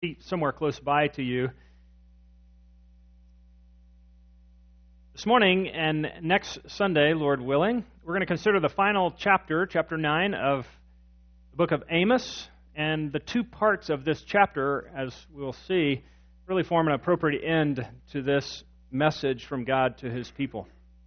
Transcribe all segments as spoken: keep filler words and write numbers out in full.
seat somewhere close by to you. This morning and next Sunday, Lord willing, we're going to consider the final chapter, chapter nine of the book of Amos, and the two parts of this chapter, as we'll see, really form an appropriate end to this message from God to His people.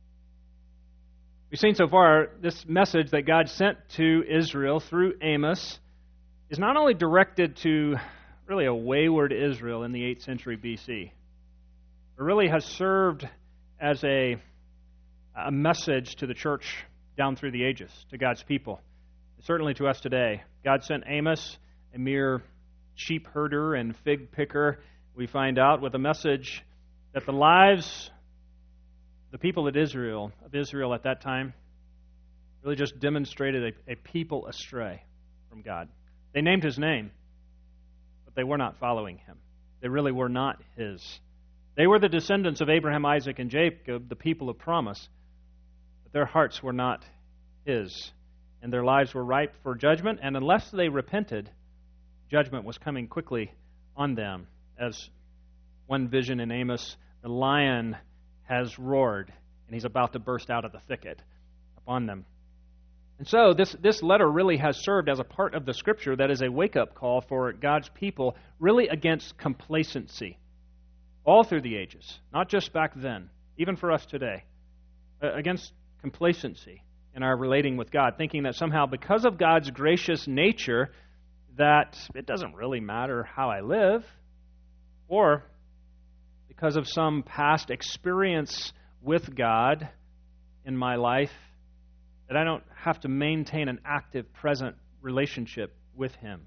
We've seen so far this message that God sent to Israel through Amos is not only directed to really a wayward Israel in the eighth century B C, but really has served as a, a message to the church down through the ages, to God's people, certainly to us today. God sent Amos, a mere sheep herder and fig picker, we find out, with a message that the lives the people of Israel, of Israel at that time, really just demonstrated a, a people astray from God. They named His name, but they were not following Him. They really were not His. They were the descendants of Abraham, Isaac, and Jacob, the people of promise, but their hearts were not His, and their lives were ripe for judgment, and unless they repented, judgment was coming quickly on them. As one vision in Amos, the lion has roared, and he's about to burst out of the thicket upon them. And so this, this letter really has served as a part of the Scripture that is a wake-up call for God's people, really against complacency, all through the ages, not just back then, even for us today, uh, against complacency in our relating with God, thinking that somehow because of God's gracious nature, that it doesn't really matter how I live, or because of some past experience with God in my life, that I don't have to maintain an active, present relationship with Him.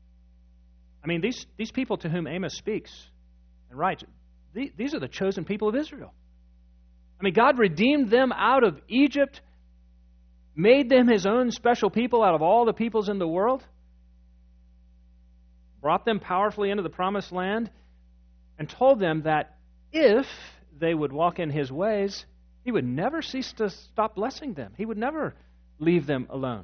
I mean, these, these people to whom Amos speaks and writes, these are the chosen people of Israel. I mean, God redeemed them out of Egypt, made them His own special people out of all the peoples in the world, brought them powerfully into the promised land, and told them that if they would walk in His ways, He would never cease to stop blessing them. He would never leave them alone.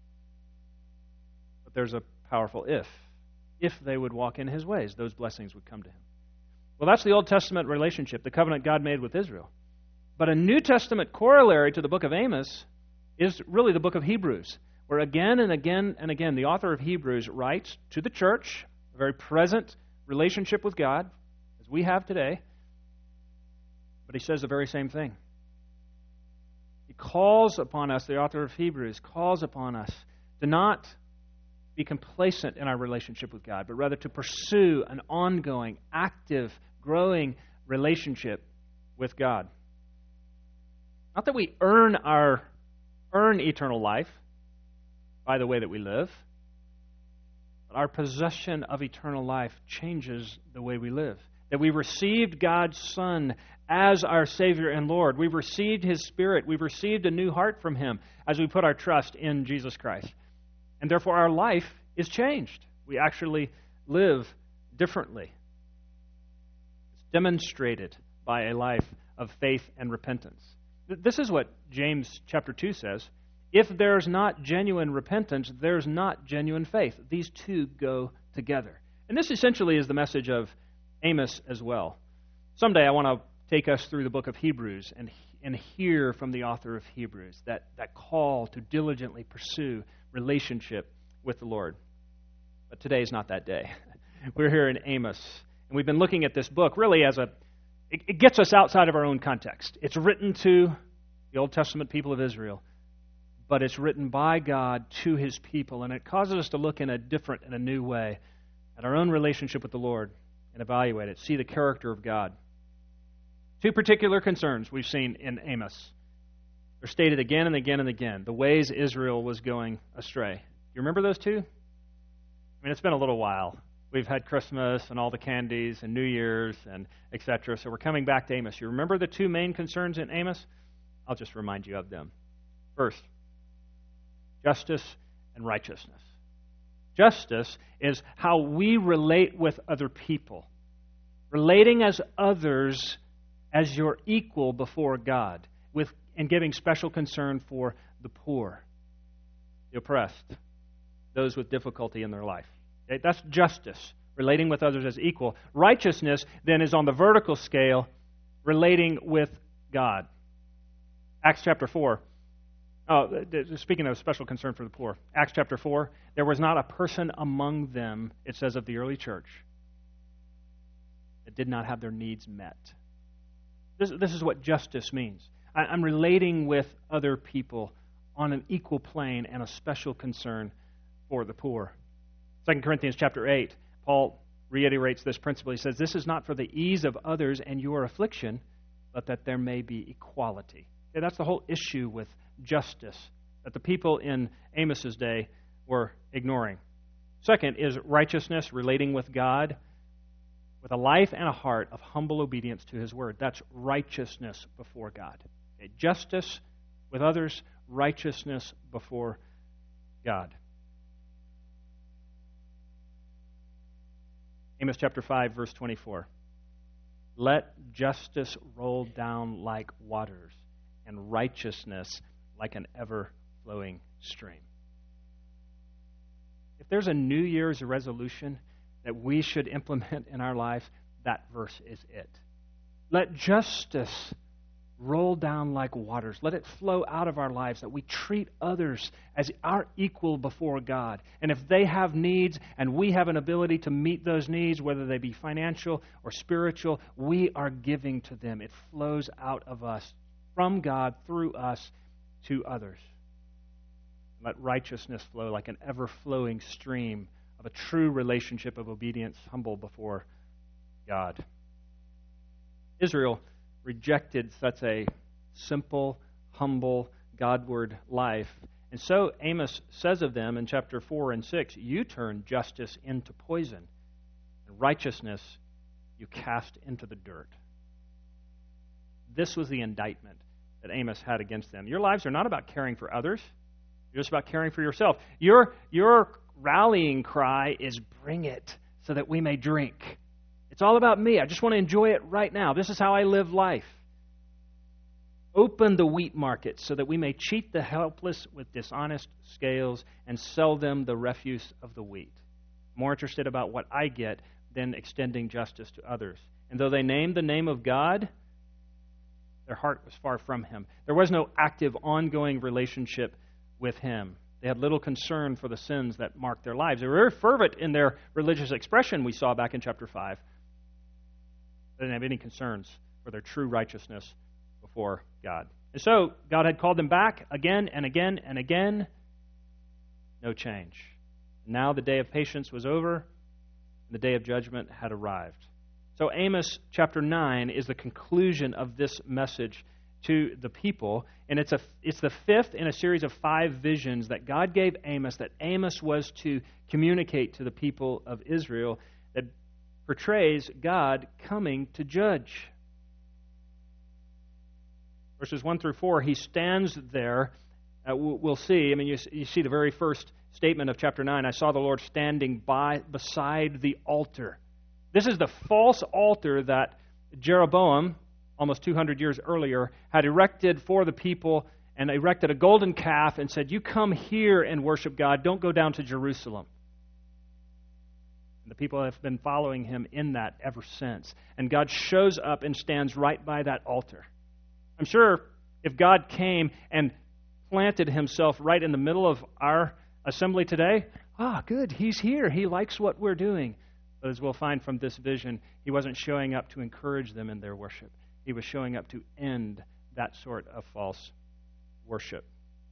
But there's a powerful if. If they would walk in His ways, those blessings would come to Him. Well, that's the Old Testament relationship, the covenant God made with Israel. But a New Testament corollary to the book of Amos is really the book of Hebrews, where again and again and again the author of Hebrews writes to the church, a very present relationship with God, as we have today, but he says the very same thing. He calls upon us, the author of Hebrews calls upon us to not be complacent in our relationship with God, but rather to pursue an ongoing, active, growing relationship with God. Not that we earn our earn eternal life by the way that we live, but our possession of eternal life changes the way we live. That we received God's Son as our Savior and Lord. We've received His Spirit. We've received a new heart from Him as we put our trust in Jesus Christ. And therefore our life is changed. We actually live differently. It's demonstrated by a life of faith and repentance. This is what James chapter two says. If there's not genuine repentance, there's not genuine faith. These two go together. And this essentially is the message of Amos as well. Someday I want to take us through the book of Hebrews and, and hear from the author of Hebrews that, that call to diligently pursue relationship with the Lord. But today is not that day. We're here in Amos, and we've been looking at this book really as a, it, it gets us outside of our own context. It's written to the Old Testament people of Israel, but it's written by God to His people, and it causes us to look in a different and a new way at our own relationship with the Lord and evaluate it, see the character of God. Two particular concerns we've seen in Amos. They're stated again and again and again, the ways Israel was going astray. You remember those two? I mean, it's been a little while. We've had Christmas and all the candies and New Year's and et cetera. So we're coming back to Amos. You remember the two main concerns in Amos? I'll just remind you of them. First, justice and righteousness. Justice is how we relate with other people. Relating as others as your equal before God, with and giving special concern for the poor, the oppressed, those with difficulty in their life. Okay? That's justice. relating with others as equal. Righteousness then is on the vertical scale, relating with God. Acts chapter four. Oh, speaking of special concern for the poor, Acts chapter four, there was not a person among them, it says of the early church, that did not have their needs met. This, this is what justice means. I, I'm relating with other people on an equal plane and a special concern for the poor. Second Corinthians chapter eight, Paul reiterates this principle. He says, this is not for the ease of others and your affliction, but that there may be equality. Okay, that's the whole issue with justice that the people in Amos's day were ignoring. Second is righteousness, relating with God with a life and a heart of humble obedience to His word. That's righteousness before God. Okay, justice with others, righteousness before God. Amos chapter five, verse twenty-four. Let justice roll down like waters, and righteousness like an ever-flowing stream. If there's a New Year's resolution that we should implement in our lives, that verse is it. Let justice roll down like waters. Let it flow out of our lives, that we treat others as our equal before God. And if they have needs and we have an ability to meet those needs, whether they be financial or spiritual, we are giving to them. It flows out of us, from God, through us, to others. Let righteousness flow like an ever-flowing stream of a true relationship of obedience, humble before God. Israel rejected such a simple, humble, Godward life. And so Amos says of them in chapter four and six, you turn justice into poison, and righteousness you cast into the dirt. This was the indictment that Amos had against them. Your lives are not about caring for others. You're just about caring for yourself. Your, your rallying cry is, bring it so that we may drink. It's all about me. I just want to enjoy it right now. This is how I live life. Open the wheat market so that we may cheat the helpless with dishonest scales and sell them the refuse of the wheat. More interested about what I get than extending justice to others. And though they named the name of God, their heart was far from Him. There was no active, ongoing relationship with Him. They had little concern for the sins that marked their lives. They were very fervent in their religious expression, we saw back in chapter five. They didn't have any concerns for their true righteousness before God. And so, God had called them back again and again and again. No change. Now the day of patience was over, and the day of judgment had arrived. So Amos chapter nine is the conclusion of this message to the people, and it's a it's the fifth in a series of five visions that God gave Amos, that Amos was to communicate to the people of Israel, that portrays God coming to judge. Verses one through four, he stands there. Uh, we'll see. I mean, you, you see the very first statement of chapter nine. I saw the Lord standing by beside the altar. This is the false altar that Jeroboam, almost two hundred years earlier, had erected for the people, and erected a golden calf and said, you come here and worship God. Don't go down to Jerusalem. And the people have been following him in that ever since. And God shows up and stands right by that altar. I'm sure if God came and planted Himself right in the middle of our assembly today, ah, good, He's here. He likes what we're doing. But as we'll find from this vision, He wasn't showing up to encourage them in their worship. He was showing up to end that sort of false worship.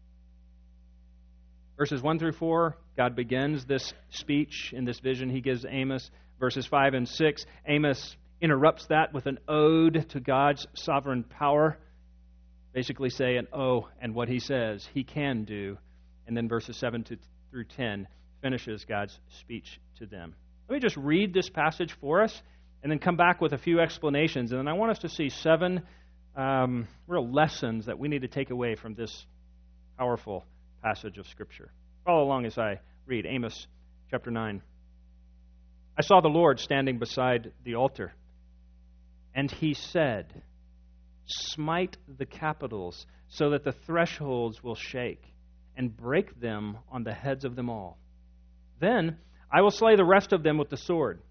Verses one through four, God begins this speech in this vision He gives Amos. Verses five and six, Amos interrupts that with an ode to God's sovereign power. Basically saying, oh, and what He says He can do. And then verses seven to, through ten finishes God's speech to them. Let me just read this passage for us and then come back with a few explanations. And then I want us to see seven um, real lessons that we need to take away from this powerful passage of Scripture. Follow along as I read Amos chapter nine. I saw the Lord standing beside the altar, and He said, smite the capitals so that the thresholds will shake, and break them on the heads of them all. Then I will slay the rest of them with the sword,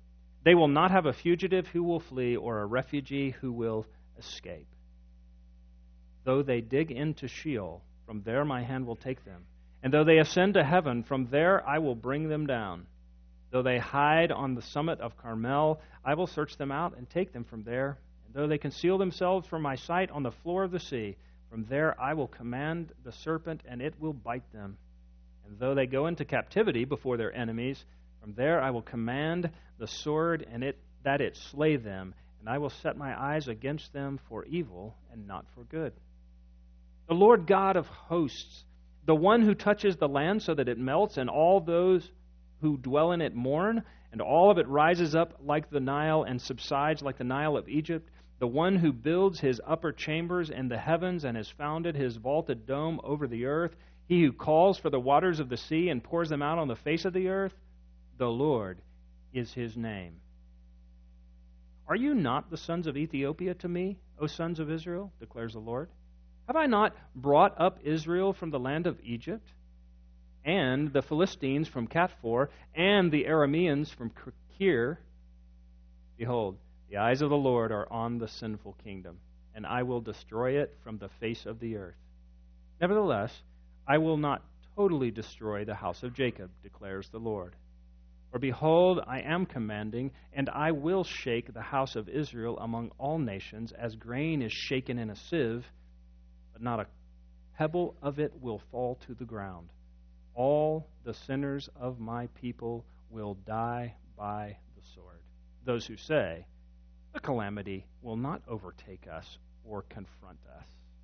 They will not have a fugitive who will flee or a refugee who will escape. Though they dig into Sheol, from there my hand will take them. And though they ascend to heaven, from there I will bring them down. Though they hide on the summit of Carmel, I will search them out and take them from there. And though they conceal themselves from my sight on the floor of the sea, from there I will command the serpent, and it will bite them. And though they go into captivity before their enemies, from there I will command the sword, and it that it slay them. And I will set my eyes against them for evil and not for good. The Lord God of hosts, the one who touches the land so that it melts, and all those who dwell in it mourn, and all of it rises up like the Nile and subsides like the Nile of Egypt, the one who builds his upper chambers in the heavens and has founded his vaulted dome over the earth, he who calls for the waters of the sea and pours them out on the face of the earth, the Lord is his name. Are you not the sons of Ethiopia to me, O sons of Israel, declares the Lord? Have I not brought up Israel from the land of Egypt, and the Philistines from Kaphtor, and the Arameans from Kir? Behold, the eyes of the Lord are on the sinful kingdom, and I will destroy it from the face of the earth. Nevertheless, I will not totally destroy the house of Jacob, declares the Lord. For behold, I am commanding, and I will shake the house of Israel among all nations, as grain is shaken in a sieve, but not a pebble of it will fall to the ground. All the sinners of my people will die by the sword. Those who say, the calamity will not overtake us or confront us.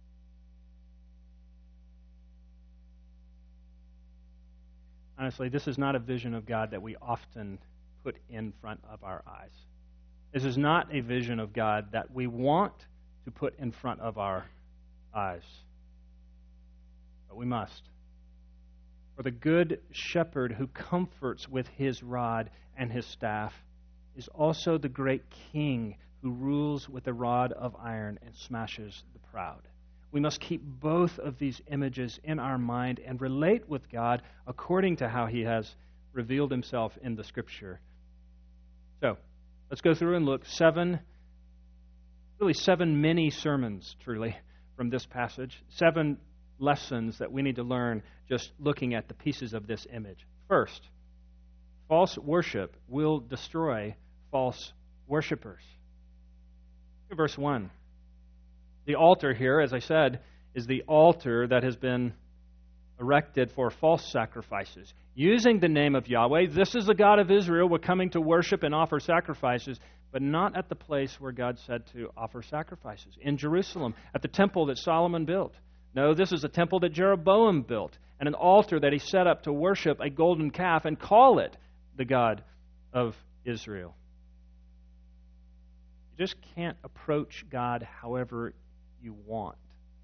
Honestly, this is not a vision of God that we often put in front of our eyes. This is not a vision of God that we want to put in front of our eyes. But we must. For the good shepherd who comforts with his rod and his staff is also the great king who rules with a rod of iron and smashes the proud. We must keep both of these images in our mind and relate with God according to how he has revealed himself in the Scripture. So, let's go through and look seven, really seven mini sermons, truly, from this passage. Seven lessons that we need to learn just looking at the pieces of this image. First, false worship will destroy false worshipers. Verse one. The altar here, as I said, is the altar that has been erected for false sacrifices. Using the name of Yahweh, this is the God of Israel. We're coming to worship and offer sacrifices, but not at the place where God said to offer sacrifices. In Jerusalem, at the temple that Solomon built. No, this is a temple that Jeroboam built, and an altar that he set up to worship a golden calf and call it the God of Israel. You just can't approach God however you want.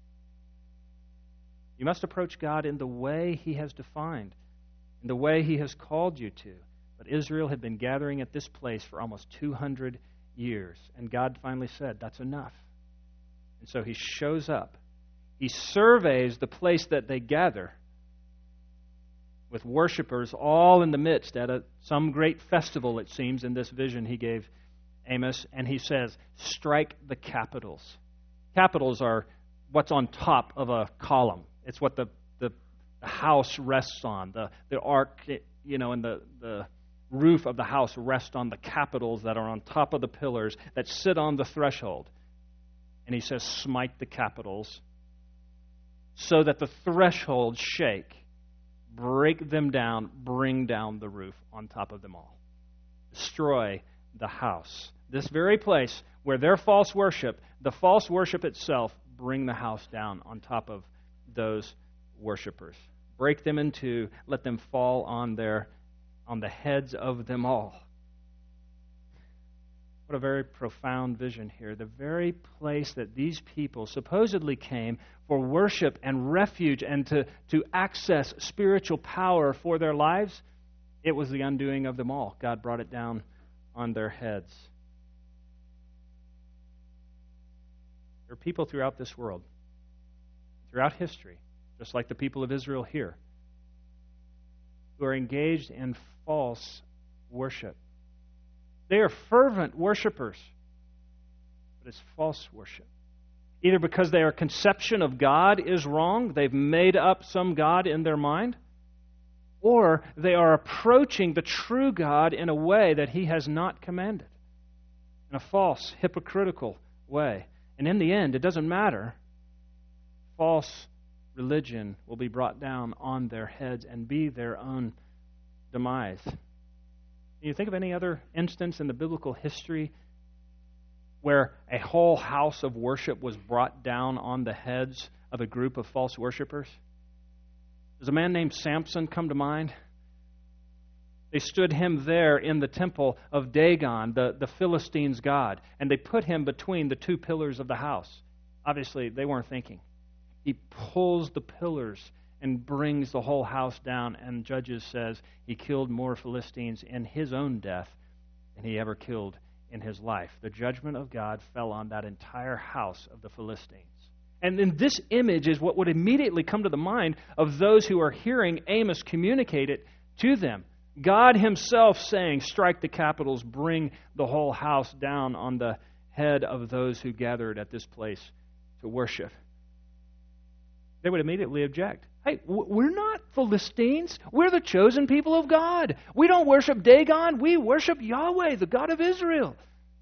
You must approach God in the way he has defined, in the way he has called you to. But Israel had been gathering at this place for almost two hundred years, and God finally said, that's enough. And so he shows up. He surveys the place that they gather with worshipers all in the midst at a, some great festival, it seems, in this vision he gave Amos, and he says, strike the capitals. Capitals are what's on top of a column. It's what the, the, the house rests on. The, the ark, you know, and the, the roof of the house rests on the capitals that are on top of the pillars that sit on the threshold. And he says, smite the capitals so that the thresholds shake. Break them down, bring down the roof on top of them all. Destroy the house. This very place where their false worship, the false worship itself, bring the house down on top of those worshipers. Break them in two, let them fall on their on the heads of them all. What a very profound vision here. The very place that these people supposedly came for worship and refuge and to, to access spiritual power for their lives, it was the undoing of them all. God brought it down on their heads. There are people throughout this world, throughout history, just like the people of Israel here, who are engaged in false worship. They are fervent worshipers, but it's false worship. Either because their conception of God is wrong, they've made up some God in their mind, or they are approaching the true God in a way that He has not commanded, in a false, hypocritical way. And in the end, it doesn't matter. False religion will be brought down on their heads and be their own demise. Can you think of any other instance in the biblical history where a whole house of worship was brought down on the heads of a group of false worshipers? Does a man named Samson come to mind? They stood him there in the temple of Dagon, the, the Philistines' god, and they put him between the two pillars of the house. Obviously, they weren't thinking. He pulls the pillars and brings the whole house down, and Judges says he killed more Philistines in his own death than he ever killed in his life. The judgment of God fell on that entire house of the Philistines. And then this image is what would immediately come to the mind of those who are hearing Amos communicate it to them. God Himself saying, strike the capitals, bring the whole house down on the head of those who gathered at this place to worship. They would immediately object. Hey, we're not Philistines. We're the chosen people of God. We don't worship Dagon. We worship Yahweh, the God of Israel.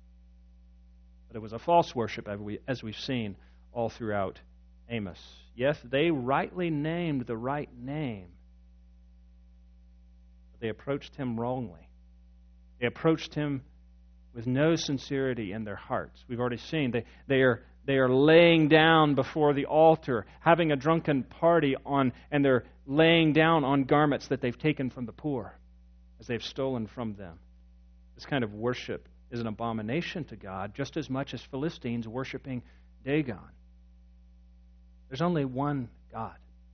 But it was a false worship, as we've seen all throughout Amos. Yes, they rightly named the right name, but they approached Him wrongly. They approached Him with no sincerity in their hearts. We've already seen they, they are They are laying down before the altar, having a drunken party on, and they're laying down on garments that they've taken from the poor as they've stolen from them. This kind of worship is an abomination to God, just as much as Philistines worshiping Dagon. There's only one God.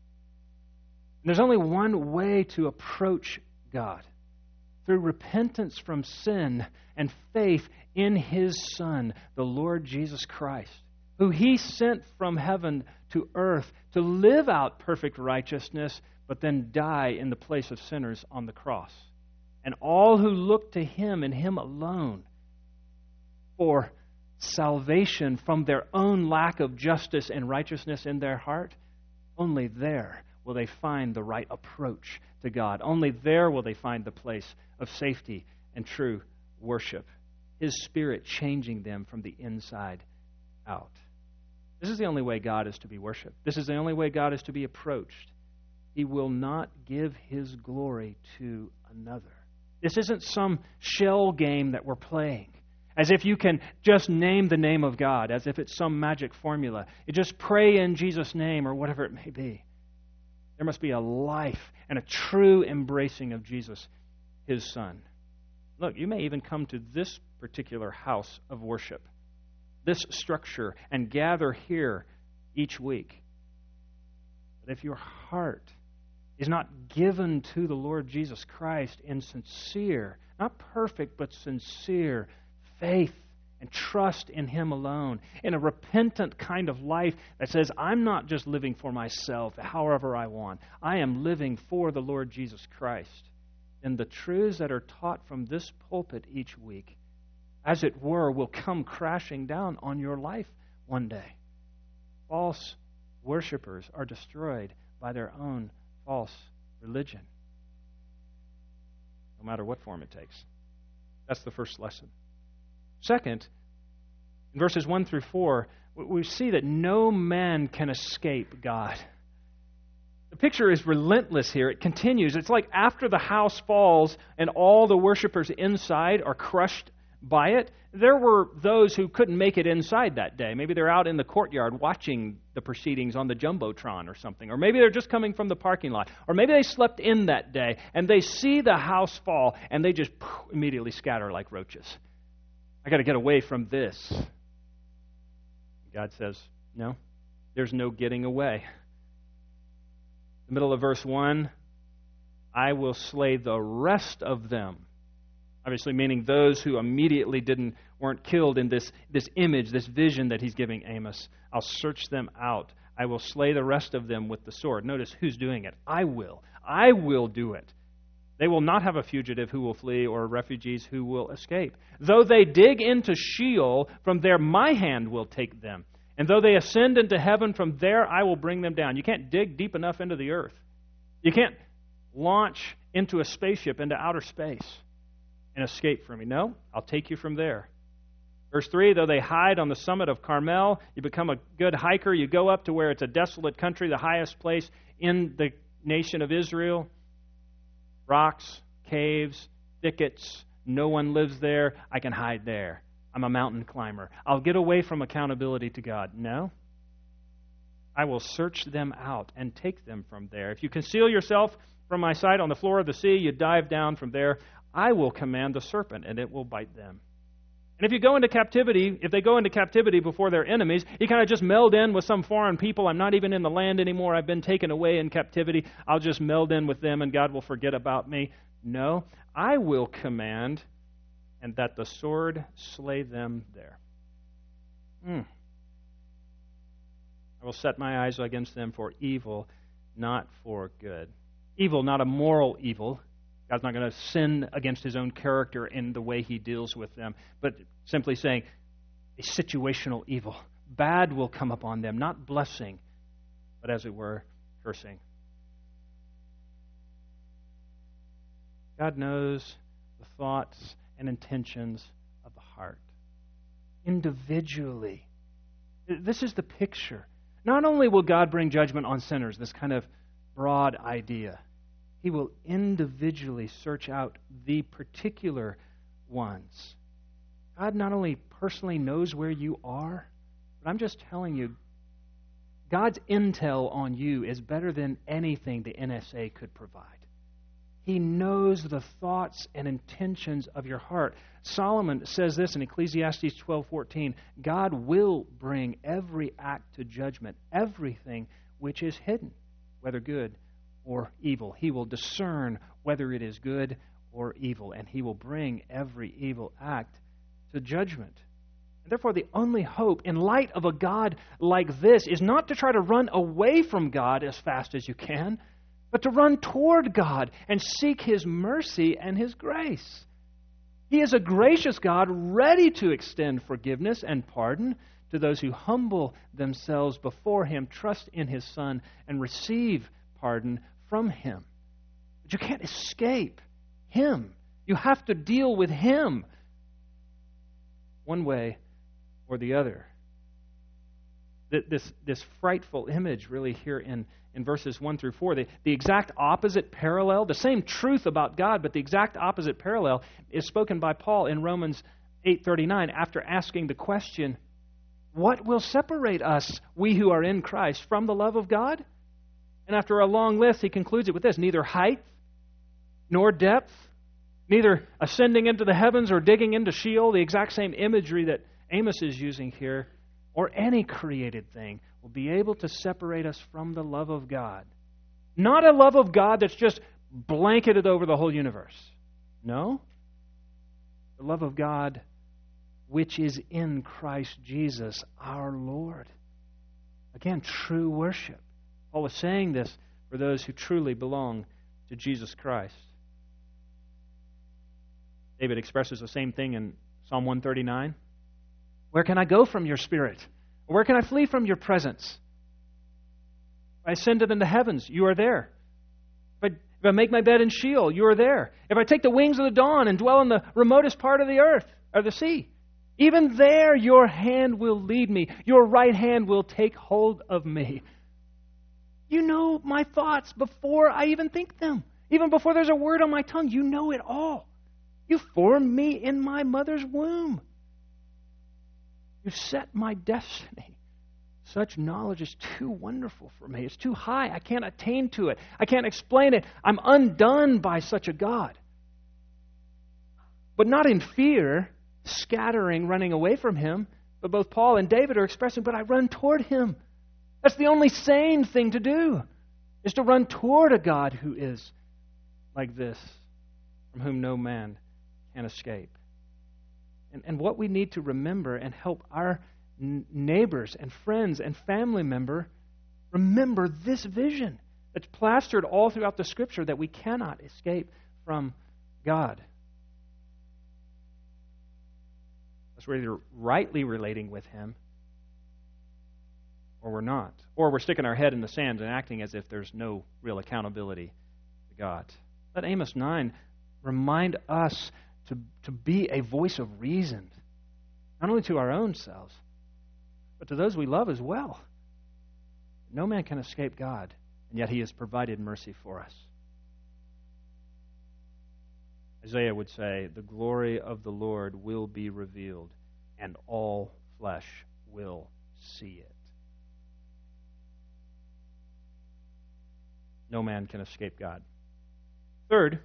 And there's only one way to approach God, through repentance from sin and faith in His Son, the Lord Jesus Christ, who He sent from heaven to earth to live out perfect righteousness, but then die in the place of sinners on the cross. And all who look to Him and Him alone for salvation from their own lack of justice and righteousness in their heart, only there will they find the right approach to God. Only there will they find the place of safety and true worship. His Spirit changing them from the inside out. This is the only way God is to be worshipped. This is the only way God is to be approached. He will not give His glory to another. This isn't some shell game that we're playing, as if you can just name the name of God, as if it's some magic formula. You just pray in Jesus' name or whatever it may be. There must be a life and a true embracing of Jesus, His Son. Look, you may even come to this particular house of worship, this structure, and gather here each week. But if your heart is not given to the Lord Jesus Christ in sincere, not perfect, but sincere faith and trust in Him alone, in a repentant kind of life that says, I'm not just living for myself however I want. I am living for the Lord Jesus Christ. And the truths that are taught from this pulpit each week, as it were, will come crashing down on your life one day. False worshipers are destroyed by their own false religion, no matter what form it takes. That's the first lesson. Second, in verses one through four, we see that no man can escape God. The picture is relentless here. It continues. It's like after the house falls and all the worshipers inside are crushed by it, there were those who couldn't make it inside that day. Maybe they're out in the courtyard watching the proceedings on the Jumbotron or something. Or maybe they're just coming from the parking lot. Or maybe they slept in that day and they see the house fall and they just poof, immediately scatter like roaches. I got to get away from this. God says, no, there's no getting away. The middle of verse one, I will slay the rest of them. Obviously meaning those who immediately didn't weren't killed in this, this image, this vision that He's giving Amos. I'll search them out. I will slay the rest of them with the sword. Notice who's doing it. I will. I will do it. They will not have a fugitive who will flee or refugees who will escape. Though they dig into Sheol, from there my hand will take them. And though they ascend into heaven, from there I will bring them down. You can't dig deep enough into the earth. You can't launch into a spaceship into outer space and escape from me. No, I'll take you from there. Verse three, though they hide on the summit of Carmel, you become a good hiker. You go up to where it's a desolate country, the highest place in the nation of Israel. Rocks, caves, thickets, no one lives there. I can hide there. I'm a mountain climber. I'll get away from accountability to God. No. I will search them out and take them from there. If you conceal yourself from my sight on the floor of the sea, you dive down from there. I will command the serpent, and it will bite them. And if you go into captivity, if they go into captivity before their enemies, you kind of just meld in with some foreign people. I'm not even in the land anymore. I've been taken away in captivity. I'll just meld in with them, and God will forget about me. No, I will command, and that the sword slay them there. Hmm. I will set my eyes against them for evil, not for good. Evil, not a moral evil. God's not going to sin against his own character in the way he deals with them, but simply saying a situational evil. Bad will come upon them, not blessing, but as it were, cursing. God knows the thoughts and intentions of the heart individually. This is the picture. Not only will God bring judgment on sinners, this kind of broad idea, he will individually search out the particular ones. God not only personally knows where you are, but I'm just telling you, God's intel on you is better than anything the N S A could provide. He knows the thoughts and intentions of your heart. Solomon says this in Ecclesiastes twelve fourteen, God will bring every act to judgment, everything which is hidden, whether good or evil. He will discern whether it is good or evil, and he will bring every evil act to judgment. And therefore, the only hope in light of a God like this is not to try to run away from God as fast as you can, but to run toward God and seek his mercy and his grace. He is a gracious God, ready to extend forgiveness and pardon to those who humble themselves before him, trust in his Son, and receive pardon from him. But you can't escape him. You have to deal with him one way or the other. This, this frightful image really here in, in verses one through four, the, the exact opposite parallel, the same truth about God, but the exact opposite parallel is spoken by Paul in Romans eight thirty-nine after asking the question, what will separate us, we who are in Christ, from the love of God? And after a long list, he concludes it with this: neither height nor depth, neither ascending into the heavens or digging into Sheol, the exact same imagery that Amos is using here, or any created thing will be able to separate us from the love of God. Not a love of God that's just blanketed over the whole universe. No. The love of God which is in Christ Jesus our Lord. Again, true worship. Paul is saying this for those who truly belong to Jesus Christ. David expresses the same thing in Psalm one thirty-nine. Where can I go from your spirit? Or where can I flee from your presence? If I ascended into the heavens, you are there. If I, if I make my bed in Sheol, you are there. If I take the wings of the dawn and dwell in the remotest part of the earth, or the sea, even there your hand will lead me. Your right hand will take hold of me. You know my thoughts before I even think them. Even before there's a word on my tongue, you know it all. You formed me in my mother's womb. You set my destiny. Such knowledge is too wonderful for me. It's too high. I can't attain to it. I can't explain it. I'm undone by such a God. But not in fear, scattering, running away from him. But both Paul and David are expressing, but I run toward him. That's the only sane thing to do, is to run toward a God who is like this, from whom no man can escape. And, and what we need to remember and help our n- neighbors and friends and family member remember this vision that's plastered all throughout the Scripture that we cannot escape from God. Unless we're either rightly relating with Him or we're not. Or we're sticking our head in the sand and acting as if there's no real accountability to God. Let Amos nine remind us to, to be a voice of reason, not only to our own selves, but to those we love as well. No man can escape God, and yet He has provided mercy for us. Isaiah would say, the glory of the Lord will be revealed, and all flesh will see it. No man can escape God. Third,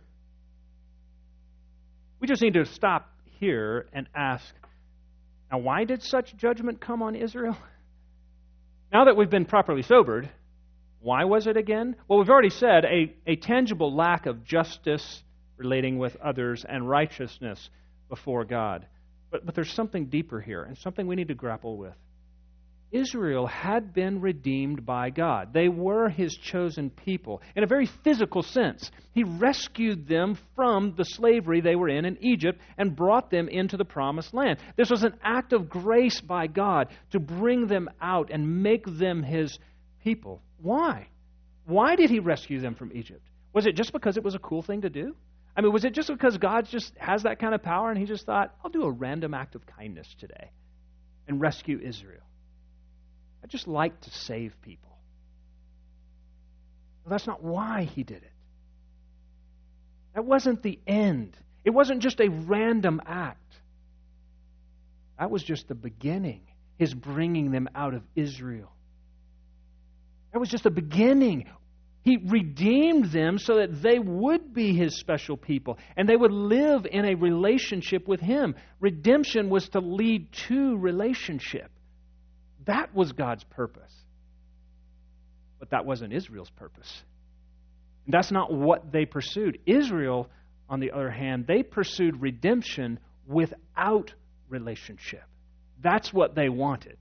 we just need to stop here and ask, now why did such judgment come on Israel? Now that we've been properly sobered, why was it again? Well, we've already said a, a tangible lack of justice relating with others and righteousness before God. But, but there's something deeper here, and something we need to grapple with. Israel had been redeemed by God. They were His chosen people in a very physical sense. He rescued them from the slavery they were in in Egypt and brought them into the promised land. This was an act of grace by God to bring them out and make them His people. Why? Why did He rescue them from Egypt? Was it just because it was a cool thing to do? I mean, was it just because God just has that kind of power and He just thought, I'll do a random act of kindness today and rescue Israel? I just like to save people. Well, that's not why He did it. That wasn't the end. It wasn't just a random act. That was just the beginning, His bringing them out of Israel. That was just the beginning. He redeemed them so that they would be His special people and they would live in a relationship with Him. Redemption was to lead to relationship. That was God's purpose. But that wasn't Israel's purpose. And that's not what they pursued. Israel, on the other hand, they pursued redemption without relationship. That's what they wanted.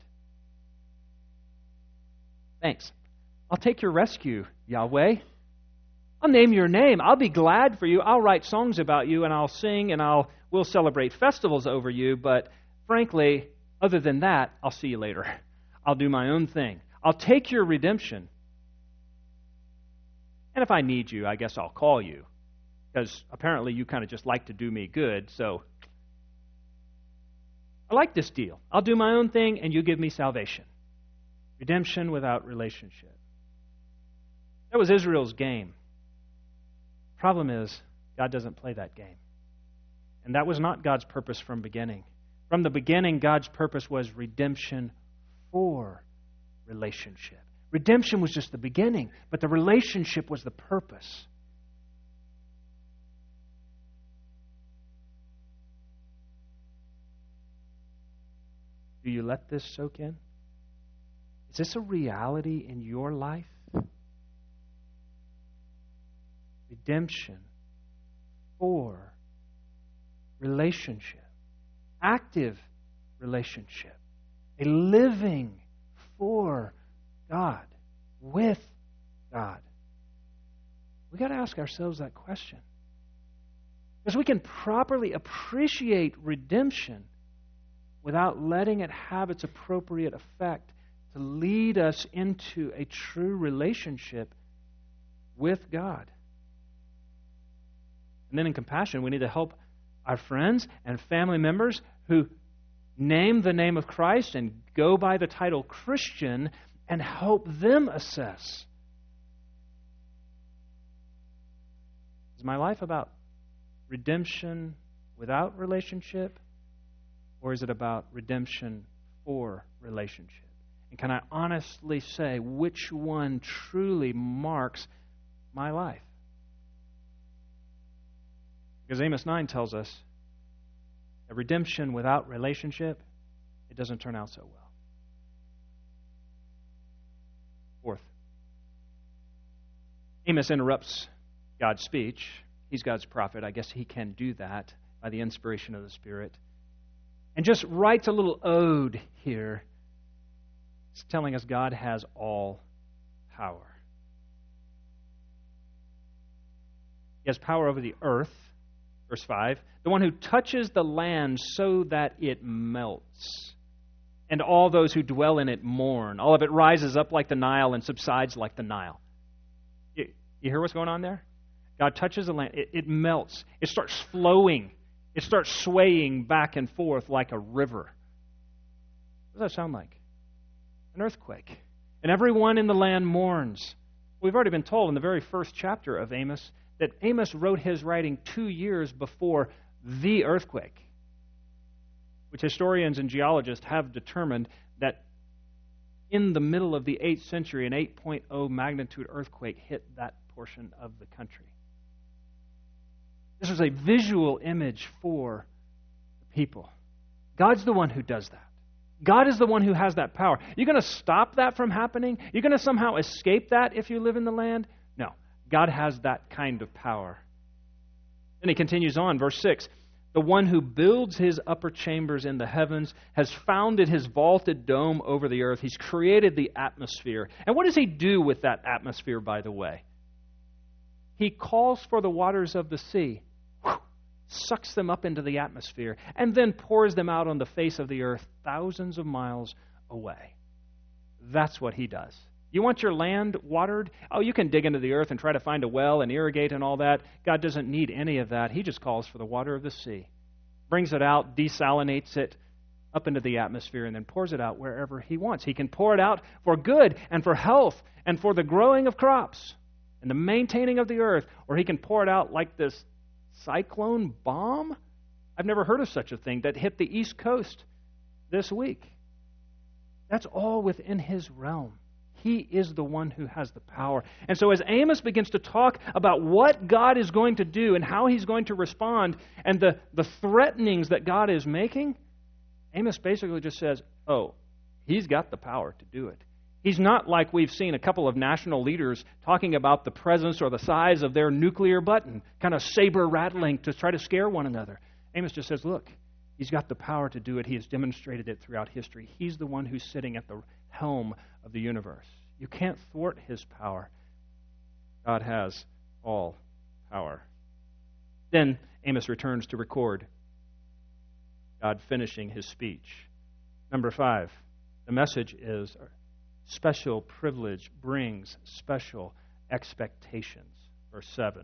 Thanks. I'll take your rescue, Yahweh. I'll name your name. I'll be glad for you. I'll write songs about you, and I'll sing, and I'll we'll celebrate festivals over you. But frankly, other than that, I'll see you later. I'll do my own thing. I'll take your redemption. And if I need you, I guess I'll call you. Because apparently you kind of just like to do me good. So I like this deal. I'll do my own thing and you give me salvation. Redemption without relationship. That was Israel's game. Problem is, God doesn't play that game. And that was not God's purpose from beginning. From the beginning, God's purpose was redemption for relationship. Redemption was just the beginning, but the relationship was the purpose. Do you let this soak in? Is this a reality in your life? Redemption for relationship. Active relationship. A living for God, with God. We've got to ask ourselves that question. Because we can properly appreciate redemption without letting it have its appropriate effect to lead us into a true relationship with God. And then in compassion, we need to help our friends and family members who name the name of Christ and go by the title Christian and help them assess. Is my life about redemption without relationship, or is it about redemption for relationship? And can I honestly say which one truly marks my life? Because Amos nine tells us that redemption without relationship, it doesn't turn out so well. Fourth, Amos interrupts God's speech. He's God's prophet. I guess he can do that by the inspiration of the Spirit. And just writes a little ode here. It's telling us God has all power. He has power over the earth. Verse five, the one who touches the land so that it melts, and all those who dwell in it mourn. All of it rises up like the Nile and subsides like the Nile. You, you hear what's going on there? God touches the land. It, it melts. It starts flowing. It starts swaying back and forth like a river. What does that sound like? An earthquake. And everyone in the land mourns. We've already been told in the very first chapter of Amos that Amos wrote his writing two years before the earthquake, which historians and geologists have determined that in the middle of the eighth century, an eight point oh magnitude earthquake hit that portion of the country. This was a visual image for the people. God's the one who does that. God is the one who has that power. You're going to stop that from happening? You're going to somehow escape that if you live in the land? No. God has that kind of power. Then he continues on, verse six. The one who builds his upper chambers in the heavens has founded his vaulted dome over the earth. He's created the atmosphere. And what does he do with that atmosphere, by the way? He calls for the waters of the sea, whew, sucks them up into the atmosphere, and then pours them out on the face of the earth thousands of miles away. That's what he does. You want your land watered? Oh, you can dig into the earth and try to find a well and irrigate and all that. God doesn't need any of that. He just calls for the water of the sea, brings it out, desalinates it up into the atmosphere, and then pours it out wherever he wants. He can pour it out for good and for health and for the growing of crops and the maintaining of the earth, or he can pour it out like this cyclone bomb. I've never heard of such a thing that hit the East Coast this week. That's all within his realm. He is the one who has the power. And so as Amos begins to talk about what God is going to do and how he's going to respond and the, the threatenings that God is making, Amos basically just says, oh, he's got the power to do it. He's not like we've seen a couple of national leaders talking about the presence or the size of their nuclear button, kind of saber rattling to try to scare one another. Amos just says, look, he's got the power to do it. He has demonstrated it throughout history. He's the one who's sitting at the helm of the universe. You can't thwart his power. God has all power. Then Amos returns to record God finishing his speech. Number five, the message is special privilege brings special expectations. Verse seven.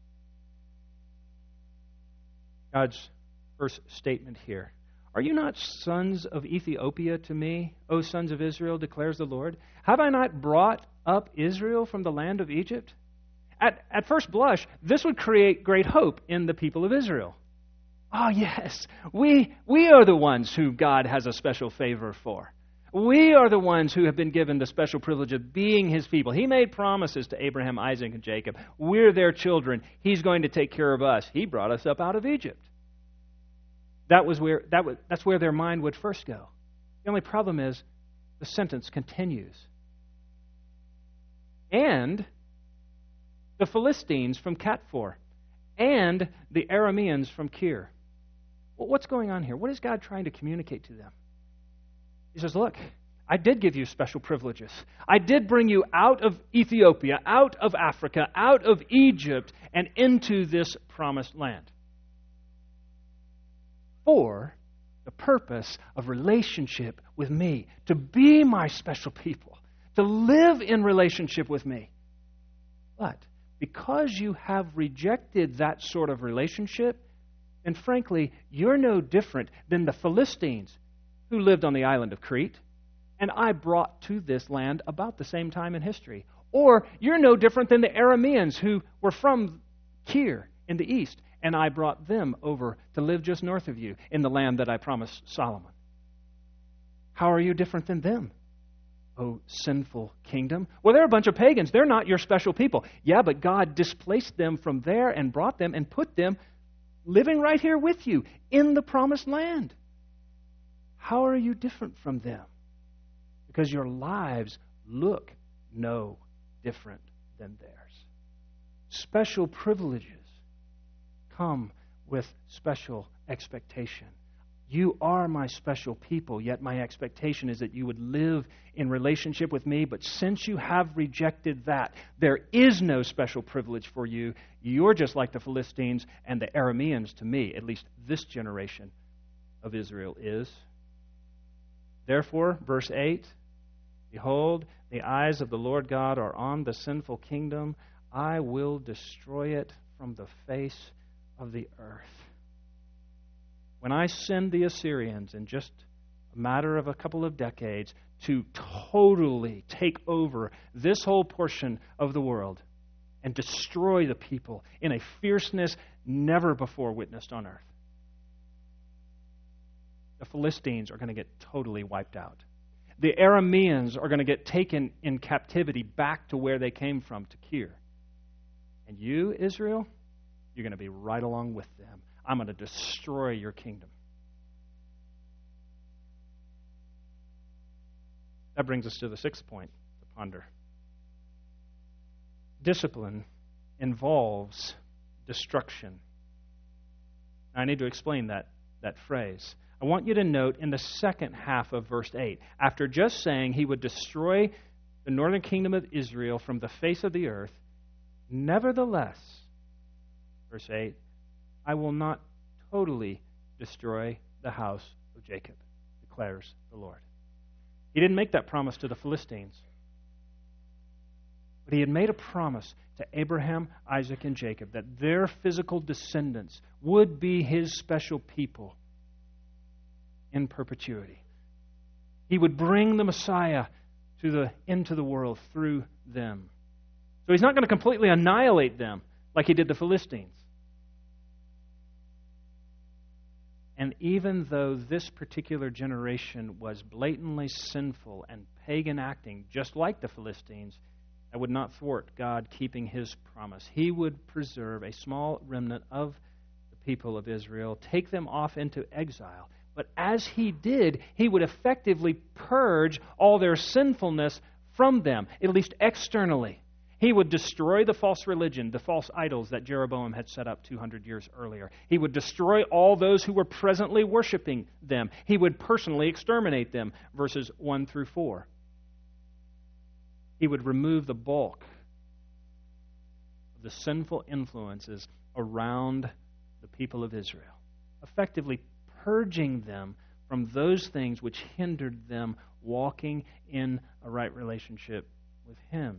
God's first statement here. Are you not sons of Ethiopia to me, O sons of Israel, declares the Lord? Have I not brought up Israel from the land of Egypt? At, at first blush, this would create great hope in the people of Israel. Oh, yes, we, we are the ones who God has a special favor for. We are the ones who have been given the special privilege of being his people. He made promises to Abraham, Isaac, and Jacob. We're their children. He's going to take care of us. He brought us up out of Egypt. That was where that was, that's where their mind would first go. The only problem is the sentence continues. And the Philistines from Katfor, and the Arameans from Kir. Well, what's going on here? What is God trying to communicate to them? He says, look, I did give you special privileges. I did bring you out of Ethiopia, out of Africa, out of Egypt, and into this promised land. For the purpose of relationship with me, to be my special people, to live in relationship with me. But because you have rejected that sort of relationship, and frankly, you're no different than the Philistines who lived on the island of Crete, and I brought to this land about the same time in history. Or you're no different than the Arameans who were from Kir in the east, and I brought them over to live just north of you in the land that I promised Solomon. How are you different than them, O sinful kingdom? Well, they're a bunch of pagans. They're not your special people. Yeah, but God displaced them from there and brought them and put them living right here with you in the promised land. How are you different from them? Because your lives look no different than theirs. Special privileges come with special expectation. You are my special people, yet my expectation is that you would live in relationship with me. But since you have rejected that, there is no special privilege for you. You're just like the Philistines and the Arameans to me, at least this generation of Israel is. Therefore, verse eight, behold, the eyes of the Lord God are on the sinful kingdom. I will destroy it from the face of the earth. When I send the Assyrians in just a matter of a couple of decades to totally take over this whole portion of the world and destroy the people in a fierceness never before witnessed on earth, the Philistines are going to get totally wiped out. The Arameans are going to get taken in captivity back to where they came from, to Kir. And you, Israel, you're going to be right along with them. I'm going to destroy your kingdom. That brings us to the sixth point to ponder. Discipline involves destruction. Now, I need to explain that, that phrase. I want you to note in the second half of verse eight, after just saying he would destroy the northern kingdom of Israel from the face of the earth, nevertheless, verse eight, I will not totally destroy the house of Jacob, declares the Lord. He didn't make that promise to the Philistines, but he had made a promise to Abraham, Isaac, and Jacob that their physical descendants would be his special people in perpetuity. He would bring the Messiah to the, into the world through them. So he's not going to completely annihilate them like he did the Philistines. And even though this particular generation was blatantly sinful and pagan acting, just like the Philistines, that would not thwart God keeping his promise. He would preserve a small remnant of the people of Israel, take them off into exile. But as he did, he would effectively purge all their sinfulness from them, at least externally. He would destroy the false religion, the false idols that Jeroboam had set up two hundred years earlier. He would destroy all those who were presently worshiping them. He would personally exterminate them, verses one through four. He would remove the bulk of the sinful influences around the people of Israel, effectively purging them from those things which hindered them walking in a right relationship with him.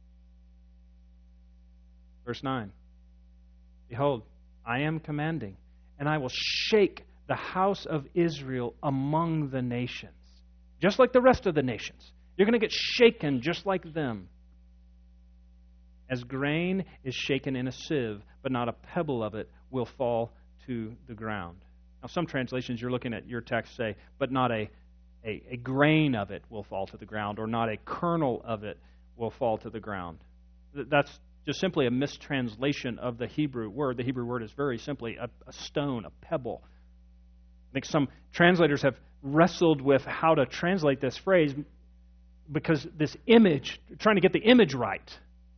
Verse nine, behold, I am commanding, and I will shake the house of Israel among the nations, just like the rest of the nations. You're going to get shaken just like them. As grain is shaken in a sieve, but not a pebble of it will fall to the ground. Now, some translations you're looking at your text say, but not a, a, a grain of it will fall to the ground, or not a kernel of it will fall to the ground. That's just simply a mistranslation of the Hebrew word. The Hebrew word is very simply a, a stone, a pebble. I think some translators have wrestled with how to translate this phrase because this image, trying to get the image right.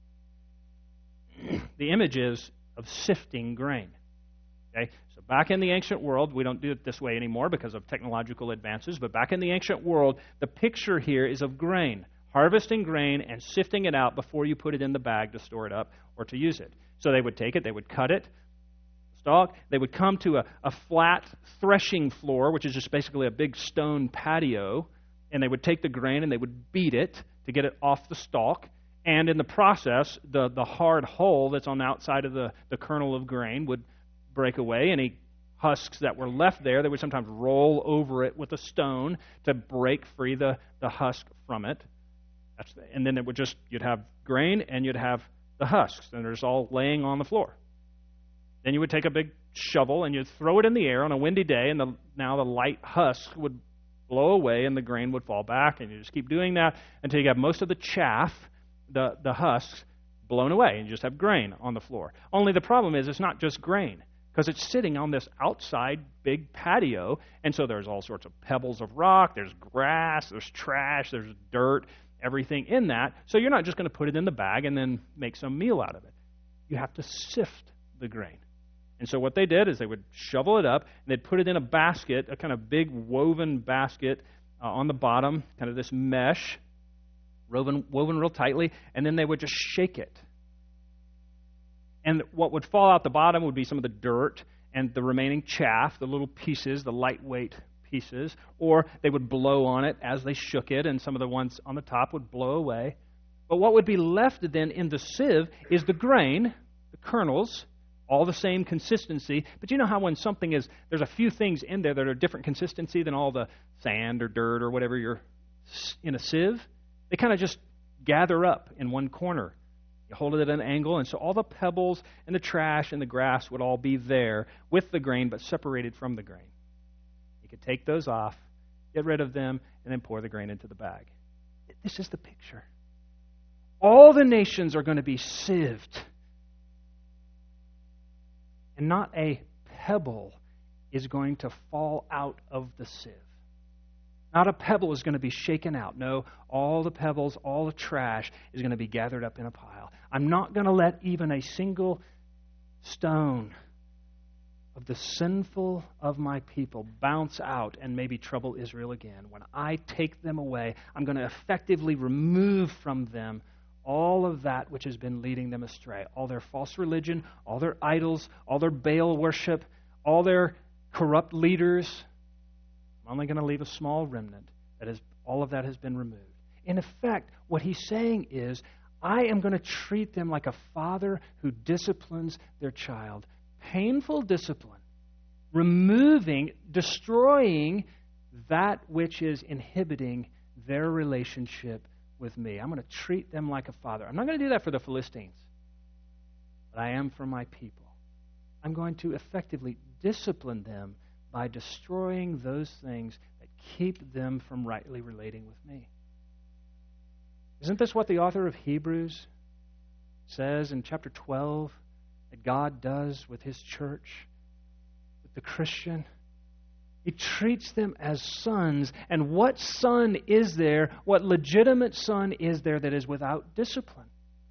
The image is of sifting grain. Okay? So back in the ancient world, we don't do it this way anymore because of technological advances, but back in the ancient world, the picture here is of grain. Harvesting grain and sifting it out before you put it in the bag to store it up or to use it. So they would take it, they would cut it, stalk, they would come to a, a flat threshing floor, which is just basically a big stone patio, and they would take the grain and they would beat it to get it off the stalk. And in the process, the, the hard hull that's on the outside of the, the kernel of grain would break away. Any husks that were left there, they would sometimes roll over it with a stone to break free the, the husk from it. That's the, and then it would just, you'd have grain and you'd have the husks, and they're just all laying on the floor. Then you would take a big shovel and you'd throw it in the air on a windy day, and the, now the light husk would blow away and the grain would fall back, and you just keep doing that until you have most of the chaff, the, the husks, blown away, and you just have grain on the floor. Only the problem is it's not just grain, because it's sitting on this outside big patio, and so there's all sorts of pebbles of rock, there's grass, there's trash, there's dirt, everything in that. So you're not just going to put it in the bag and then make some meal out of it. You have to sift the grain. And so what they did is they would shovel it up, and they'd put it in a basket, a kind of big woven basket uh, on the bottom, kind of this mesh, woven, woven real tightly, and then they would just shake it. And what would fall out the bottom would be some of the dirt and the remaining chaff, the little pieces, the lightweight pieces, or they would blow on it as they shook it, and some of the ones on the top would blow away. But what would be left then in the sieve is the grain, the kernels, all the same consistency. But you know how when something is, there's a few things in there that are different consistency than all the sand or dirt or whatever you're in a sieve? They kind of just gather up in one corner. You hold it at an angle, and so all the pebbles and the trash and the grass would all be there with the grain, but separated from the grain. You could take those off, get rid of them, and then pour the grain into the bag. This is the picture. All the nations are going to be sieved. And not a pebble is going to fall out of the sieve. Not a pebble is going to be shaken out. No, all the pebbles, all the trash is going to be gathered up in a pile. I'm not going to let even a single stone of the sinful of my people bounce out and maybe trouble Israel again. When I take them away, I'm going to effectively remove from them all of that which has been leading them astray. All their false religion, all their idols, all their Baal worship, all their corrupt leaders. I'm only going to leave a small remnant. That is, all of that has been removed. In effect, what he's saying is, I am going to treat them like a father who disciplines their child. Painful discipline. Removing, destroying that which is inhibiting their relationship with me. I'm going to treat them like a father. I'm not going to do that for the Philistines, but I am for my people. I'm going to effectively discipline them by destroying those things that keep them from rightly relating with me. Isn't this what the author of Hebrews says in chapter twelve that God does with his church, with the Christian? He treats them as sons. And what son is there, what legitimate son is there that is without discipline?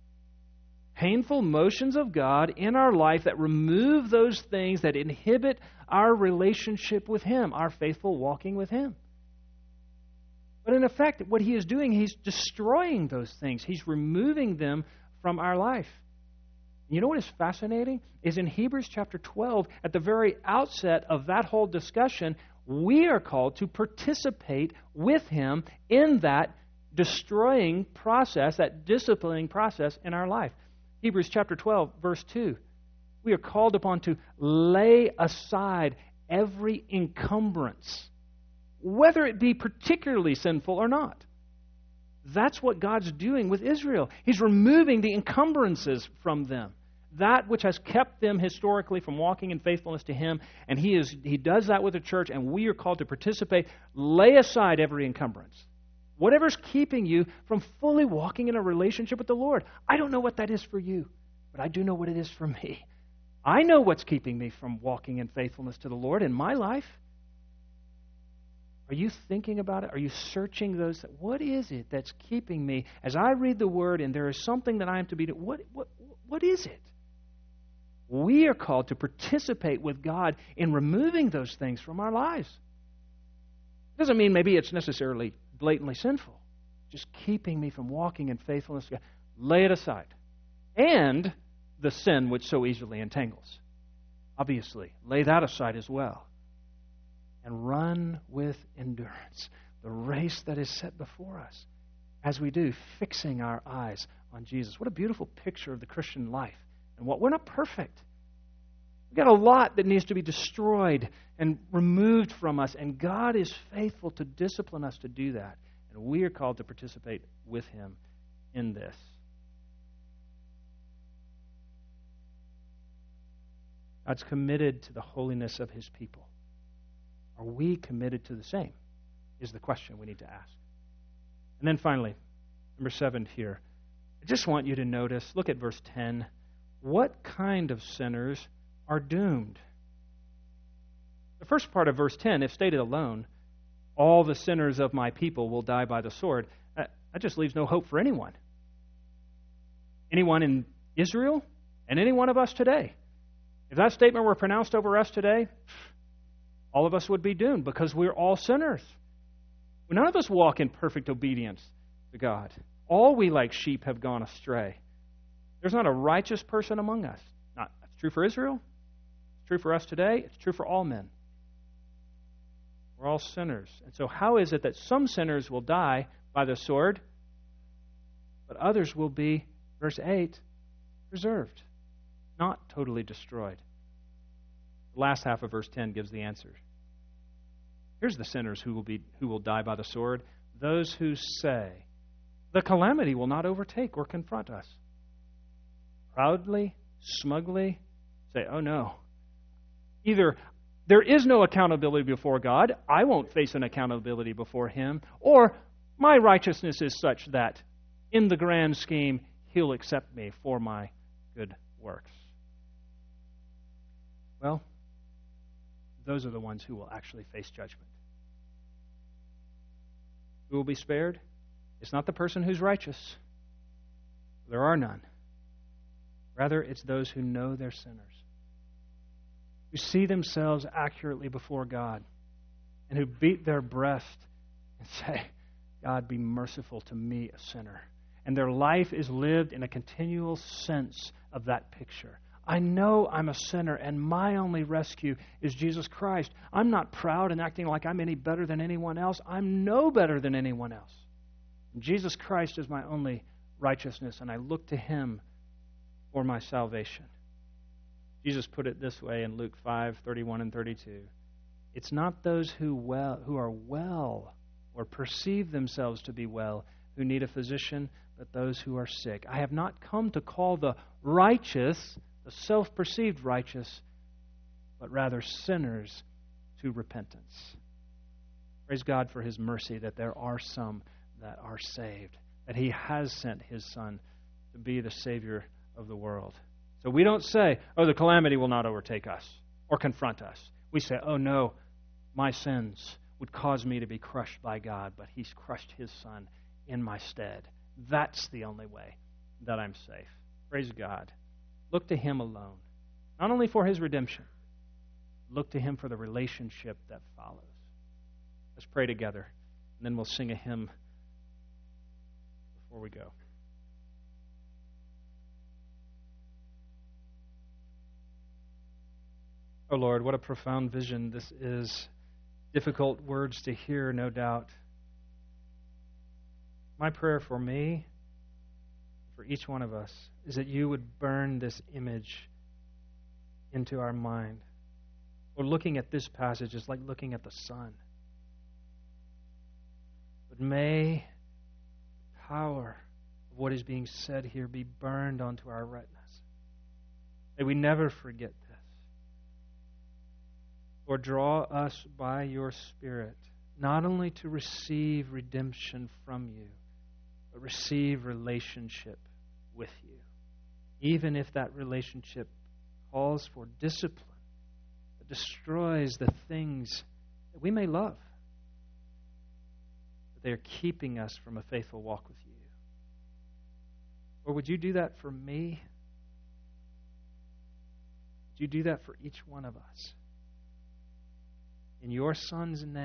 Painful motions of God in our life that remove those things that inhibit our relationship with him, our faithful walking with him. But in effect, what he is doing, he's destroying those things. He's removing them from our life. You know what is fascinating? Is in Hebrews chapter twelve, at the very outset of that whole discussion, we are called to participate with him in that destroying process, that disciplining process in our life. Hebrews chapter twelve, verse two. We are called upon to lay aside every encumbrance, whether it be particularly sinful or not. That's what God's doing with Israel. He's removing the encumbrances from them, that which has kept them historically from walking in faithfulness to him, and he is he does that with the church, and we are called to participate. Lay aside every encumbrance. Whatever's keeping you from fully walking in a relationship with the Lord. I don't know what that is for you, but I do know what it is for me. I know what's keeping me from walking in faithfulness to the Lord in my life. Are you thinking about it? Are you searching those? What is it that's keeping me? As I read the Word and there is something that I am to be doing, what, what, what is it? We are called to participate with God in removing those things from our lives. It doesn't mean maybe it's necessarily blatantly sinful. Just keeping me from walking in faithfulness to God. Lay it aside. And the sin which so easily entangles. Obviously, lay that aside as well. And run with endurance the race that is set before us. As we do, fixing our eyes on Jesus. What a beautiful picture of the Christian life. And what we're not perfect. We've got a lot that needs to be destroyed and removed from us. And God is faithful to discipline us to do that. And we are called to participate with him in this. God's committed to the holiness of his people. Are we committed to the same? Is the question we need to ask. And then finally, number seven here. I just want you to notice, look at verse ten. What kind of sinners are doomed? The first part of verse ten, if stated alone, all the sinners of my people will die by the sword. That just leaves no hope for anyone. Anyone in Israel and any one of us today. If that statement were pronounced over us today, all of us would be doomed because we're all sinners. None of us walk in perfect obedience to God. All we like sheep have gone astray. There's not a righteous person among us. Not, that's true for Israel. It's true for us today. It's true for all men. We're all sinners. And so how is it that some sinners will die by the sword, but others will be, verse eight, preserved, not totally destroyed? The last half of verse ten gives the answer. Here's the sinners who will be who will die by the sword, those who say, the calamity will not overtake or confront us. Proudly, smugly say, oh no. Either there is no accountability before God, I won't face an accountability before Him, or my righteousness is such that in the grand scheme, He'll accept me for my good works. Well, those are the ones who will actually face judgment. Who will be spared? It's not the person who's righteous. There are none. Rather, it's those who know they're sinners, who see themselves accurately before God, and who beat their breast and say, God, be merciful to me, a sinner. And their life is lived in a continual sense of that picture. I know I'm a sinner, and my only rescue is Jesus Christ. I'm not proud and acting like I'm any better than anyone else. I'm no better than anyone else. And Jesus Christ is my only righteousness, and I look to Him for my salvation. Jesus put it this way in Luke five, thirty-one and thirty-two. It's not those who well who are well or perceive themselves to be well who need a physician, but those who are sick. I have not come to call the righteous, the self-perceived righteous, but rather sinners to repentance. Praise God for His mercy that there are some that are saved, that He has sent His Son to be the Savior of the world. So we don't say, oh, the calamity will not overtake us or confront us. We say, oh no, my sins would cause me to be crushed by God, but He's crushed His Son in my stead. That's the only way that I'm safe. Praise God. Look to Him alone, not only for His redemption. Look to Him for the relationship that follows. Let's pray together, and then we'll sing a hymn before we go. Oh Lord, what a profound vision this is. Difficult words to hear, no doubt. My prayer for me, for each one of us, is that You would burn this image into our mind. Or looking at this passage is like looking at the sun. But may the power of what is being said here be burned onto our retinas. May we never forget this. Lord, draw us by Your Spirit, not only to receive redemption from You, but receive relationship with You, even if that relationship calls for discipline that destroys the things that we may love, but they are keeping us from a faithful walk with You. Or would You do that for me? Would You do that for each one of us? In Your Son's name.